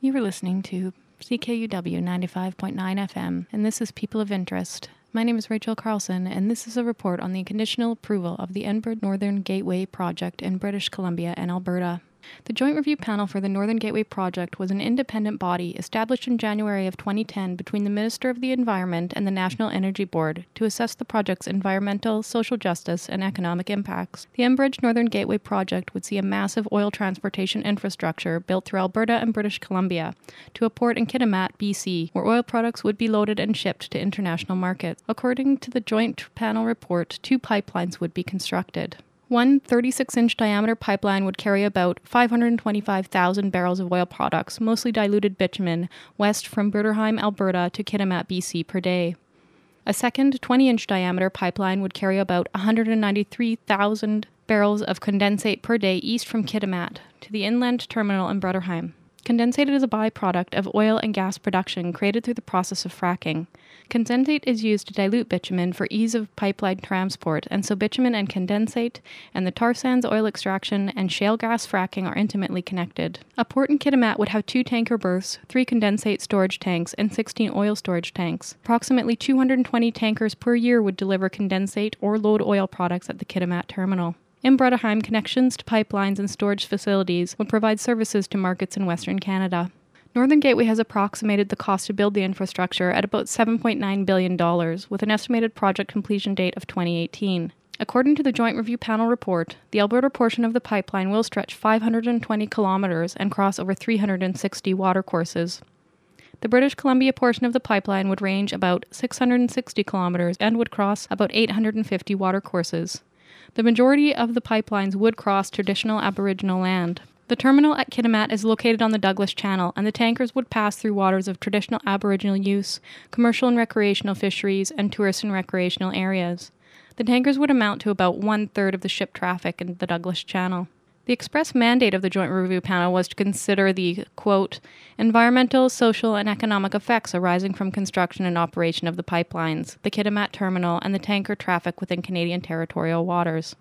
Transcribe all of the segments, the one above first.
You were listening to CKUW 95.9 FM, and this is People of Interest. My name is Rachel Carlson, and this is a report on the conditional approval of the Enbridge Northern Gateway project in British Columbia and Alberta. The Joint Review Panel for the Northern Gateway project was an independent body established in January of 2010 between the Minister of the Environment and the National Energy Board to assess the project's environmental, social justice, and economic impacts. The Enbridge Northern Gateway project would see a massive oil transportation infrastructure built through Alberta and British Columbia to a port in Kitimat, BC, where oil products would be loaded and shipped to international markets. According to the Joint Panel report, 2 pipelines would be constructed. One 36-inch diameter pipeline would carry about 525,000 barrels of oil products, mostly diluted bitumen, west from Bruderheim, Alberta to Kitimat, BC per day. A second 20-inch diameter pipeline would carry about 193,000 barrels of condensate per day east from Kitimat to the inland terminal in Bruderheim. Condensate is a byproduct of oil and gas production created through the process of fracking. Condensate is used to dilute bitumen for ease of pipeline transport, and so bitumen and condensate and the tar sands oil extraction and shale gas fracking are intimately connected. A port in Kitimat would have 2 tanker berths, 3 condensate storage tanks, and 16 oil storage tanks. Approximately 220 tankers per year would deliver condensate or load oil products at the Kitimat terminal. In Bruderheim, connections to pipelines and storage facilities would provide services to markets in Western Canada. Northern Gateway has approximated the cost to build the infrastructure at about $7.9 billion, with an estimated project completion date of 2018. According to the Joint Review Panel report, the Alberta portion of the pipeline will stretch 520 kilometers and cross over 360 watercourses. The British Columbia portion of the pipeline would range about 660 kilometers and would cross about 850 watercourses. The majority of the pipelines would cross traditional Aboriginal land. The terminal at Kitimat is located on the Douglas Channel, and the tankers would pass through waters of traditional Aboriginal use, commercial and recreational fisheries, and tourist and recreational areas. The tankers would amount to about 1/3 of the ship traffic in the Douglas Channel. The express mandate of the Joint Review Panel was to consider the, quote, environmental, social, and economic effects arising from construction and operation of the pipelines, the Kitimat terminal, and the tanker traffic within Canadian territorial waters.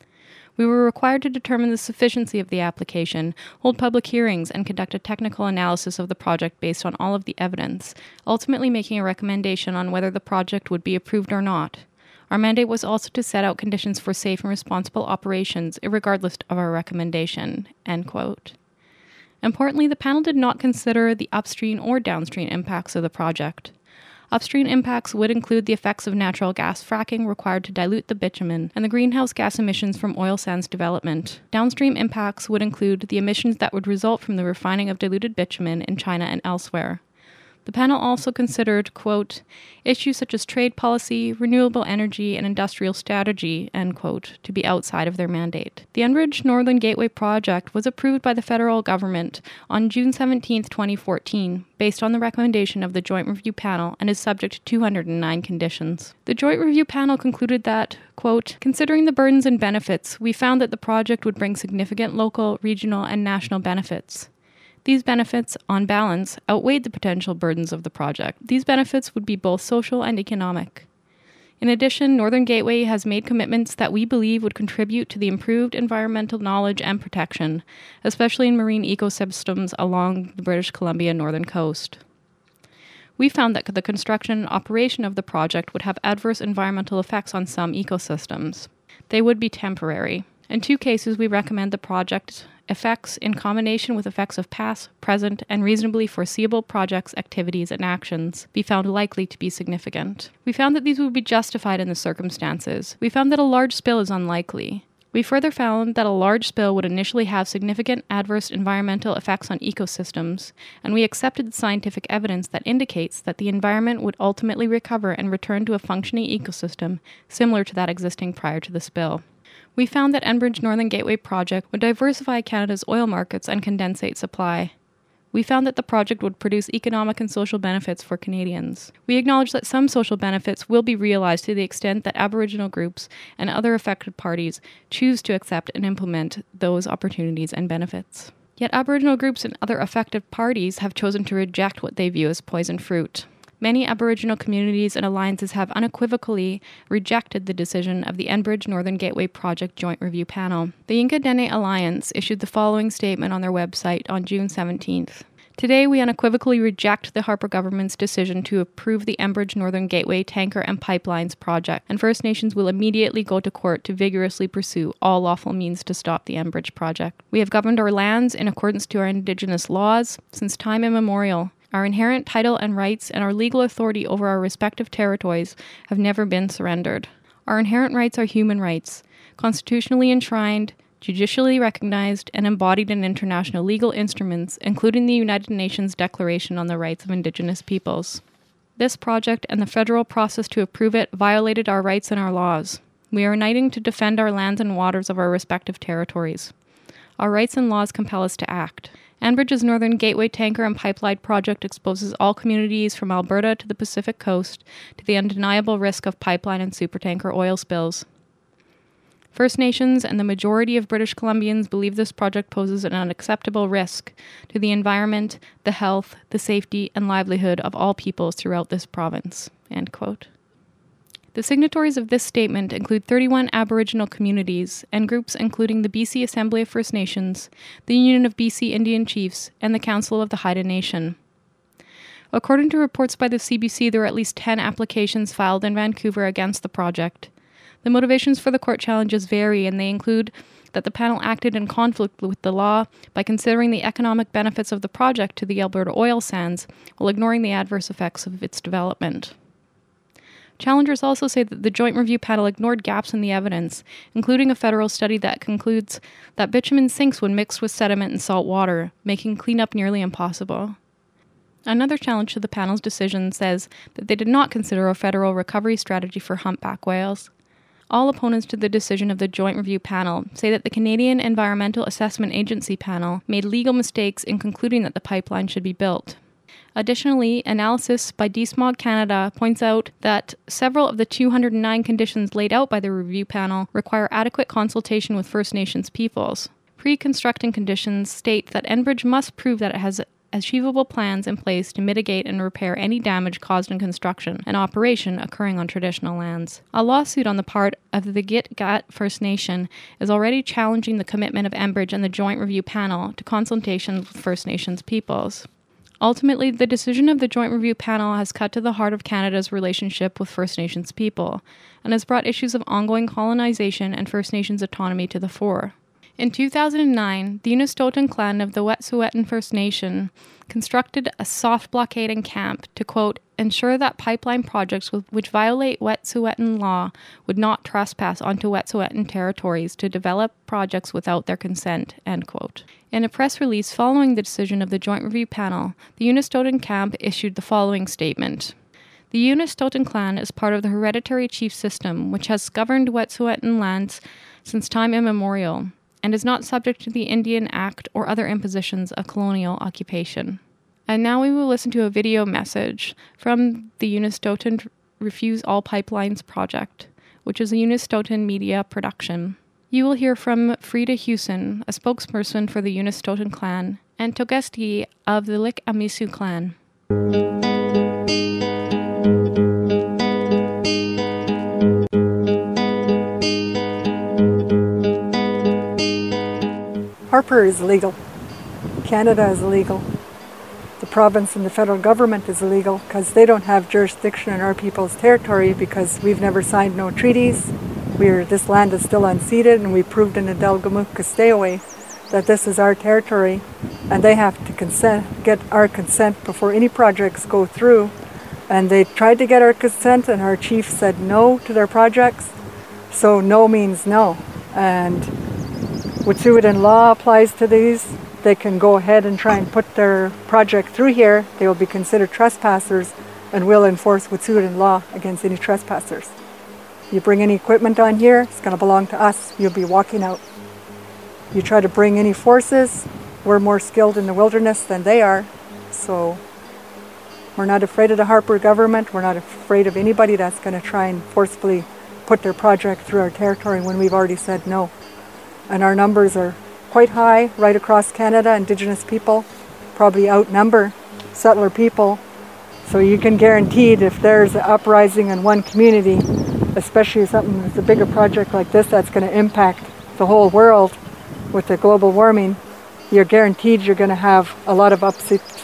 We were required to determine the sufficiency of the application, hold public hearings, and conduct a technical analysis of the project based on all of the evidence, ultimately making a recommendation on whether the project would be approved or not. Our mandate was also to set out conditions for safe and responsible operations, irregardless of our recommendation." End quote. Importantly, the panel did not consider the upstream or downstream impacts of the project. Upstream impacts would include the effects of natural gas fracking required to dilute the bitumen and the greenhouse gas emissions from oil sands development. Downstream impacts would include the emissions that would result from the refining of diluted bitumen in China and elsewhere. The panel also considered, quote, issues such as trade policy, renewable energy, and industrial strategy, end quote, to be outside of their mandate. The Enbridge Northern Gateway project was approved by the federal government on June 17, 2014, based on the recommendation of the Joint Review Panel and is subject to 209 conditions. The Joint Review Panel concluded that, quote, considering the burdens and benefits, we found that the project would bring significant local, regional, and national benefits. These benefits, on balance, outweighed the potential burdens of the project. These benefits would be both social and economic. In addition, Northern Gateway has made commitments that we believe would contribute to the improved environmental knowledge and protection, especially in marine ecosystems along the British Columbia northern coast. We found that the construction and operation of the project would have adverse environmental effects on some ecosystems. They would be temporary. In 2 cases, we recommend the project effects in combination with effects of past, present, and reasonably foreseeable projects, activities, and actions be found likely to be significant. We found that these would be justified in the circumstances. We found that a large spill is unlikely. We further found that a large spill would initially have significant adverse environmental effects on ecosystems, and we accepted the scientific evidence that indicates that the environment would ultimately recover and return to a functioning ecosystem similar to that existing prior to the spill. We found that Enbridge Northern Gateway project would diversify Canada's oil markets and condensate supply. We found that the project would produce economic and social benefits for Canadians. We acknowledge that some social benefits will be realized to the extent that Aboriginal groups and other affected parties choose to accept and implement those opportunities and benefits. Yet Aboriginal groups and other affected parties have chosen to reject what they view as poison fruit. Many Aboriginal communities and alliances have unequivocally rejected the decision of the Enbridge Northern Gateway Project Joint Review Panel. The Yinka Dene Alliance issued the following statement on their website on June 17th. Today, we unequivocally reject the Harper government's decision to approve the Enbridge Northern Gateway tanker and pipelines project, and First Nations will immediately go to court to vigorously pursue all lawful means to stop the Enbridge project. We have governed our lands in accordance to our Indigenous laws since time immemorial. Our inherent title and rights and our legal authority over our respective territories have never been surrendered. Our inherent rights are human rights, constitutionally enshrined, judicially recognized, and embodied in international legal instruments, including the United Nations Declaration on the Rights of Indigenous Peoples. This project and the federal process to approve it violated our rights and our laws. We are uniting to defend our lands and waters of our respective territories. Our rights and laws compel us to act. Enbridge's Northern Gateway tanker and pipeline project exposes all communities from Alberta to the Pacific coast to the undeniable risk of pipeline and supertanker oil spills. First Nations and the majority of British Columbians believe this project poses an unacceptable risk to the environment, the health, the safety, and livelihood of all peoples throughout this province." End quote. The signatories of this statement include 31 Aboriginal communities and groups including the BC Assembly of First Nations, the Union of BC Indian Chiefs, and the Council of the Haida Nation. According to reports by the CBC, there are at least 10 applications filed in Vancouver against the project. The motivations for the court challenges vary, and they include that the panel acted in conflict with the law by considering the economic benefits of the project to the Alberta oil sands while ignoring the adverse effects of its development. Challengers also say that the Joint Review Panel ignored gaps in the evidence, including a federal study that concludes that bitumen sinks when mixed with sediment and salt water, making cleanup nearly impossible. Another challenge to the panel's decision says that they did not consider a federal recovery strategy for humpback whales. All opponents to the decision of the Joint Review Panel say that the Canadian Environmental Assessment Agency panel made legal mistakes in concluding that the pipeline should be built. Additionally, analysis by DSMOG Canada points out that several of the 209 conditions laid out by the review panel require adequate consultation with First Nations peoples. Pre-constructing conditions state that Enbridge must prove that it has achievable plans in place to mitigate and repair any damage caused in construction and operation occurring on traditional lands. A lawsuit on the part of the Gitga'at First Nation is already challenging the commitment of Enbridge and the Joint Review Panel to consultations with First Nations peoples. Ultimately, the decision of the Joint Review Panel has cut to the heart of Canada's relationship with First Nations people and has brought issues of ongoing colonization and First Nations autonomy to the fore. In 2009, the Unistoten clan of the Wet'suwet'en First Nation constructed a soft blockading camp to, quote, ensure that pipeline projects which violate Wet'suwet'en law would not trespass onto Wet'suwet'en territories to develop projects without their consent, end quote. In a press release following the decision of the Joint Review Panel, the Unistoten camp issued the following statement. The Unistoten clan is part of the hereditary chief system, which has governed Wet'suwet'en lands since time immemorial, and is not subject to the Indian Act or other impositions of colonial occupation. And now we will listen to a video message from the Unistoten Refuse All Pipelines project, which is a Unistoten media production. You will hear from Frida Hewson, a spokesperson for the Unistoten clan, and Togesti of the Lik-Amisu clan. Harper is illegal. Canada is illegal. The province and the federal government is illegal because they don't have jurisdiction in our people's territory because we've never signed no treaties. This land is still unceded, and we proved in the Delgamuukw that this is our territory, and they have to get our consent before any projects go through. And they tried to get our consent, and our chief said no to their projects. So no means no. And Wet'suwet'en law applies to these. They can go ahead and try and put their project through here. They will be considered trespassers, and we'll enforce Wet'suwet'en law against any trespassers. You bring any equipment on here, it's going to belong to us. You'll be walking out. You try to bring any forces, we're more skilled in the wilderness than they are. So we're not afraid of the Harper government. We're not afraid of anybody that's going to try and forcefully put their project through our territory when we've already said no. And our numbers are quite high right across Canada. Indigenous people probably outnumber settler people. So you can guarantee if there's an uprising in one community, especially something that's a bigger project like this that's going to impact the whole world with the global warming, you're guaranteed you're going to have a lot of upset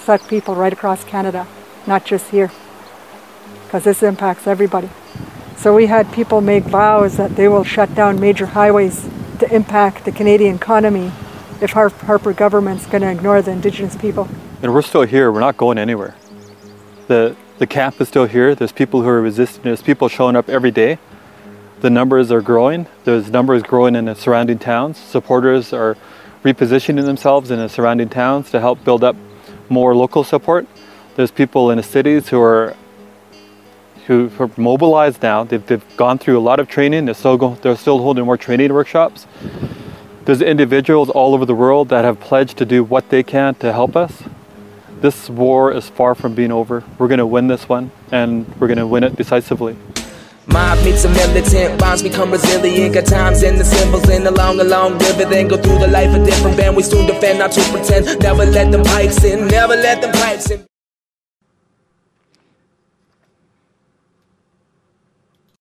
affect people right across Canada, not just here, because this impacts everybody. So we had people make vows that they will shut down major highways to impact the Canadian economy if Harper government's going to ignore the Indigenous people. And we're still here. We're not going anywhere. The camp is still here. There's people who are resisting. There's people showing up every day. The numbers are growing. There's numbers growing in the surrounding towns. Supporters are repositioning themselves in the surrounding towns to help build up more local support. There's people in the cities who are mobilized now. They've gone through a lot of training. They're still holding more training workshops. There's individuals all over the world that have pledged to do what they can to help us. This war is far from being over. We're going to win this one, and we're going to win it decisively. Mob meets a militant, bonds become resilient. Got times and the symbols in along river. Then go through the life of different band. We soon defend, not to pretend. Never let them pipes in, never let them pipes in.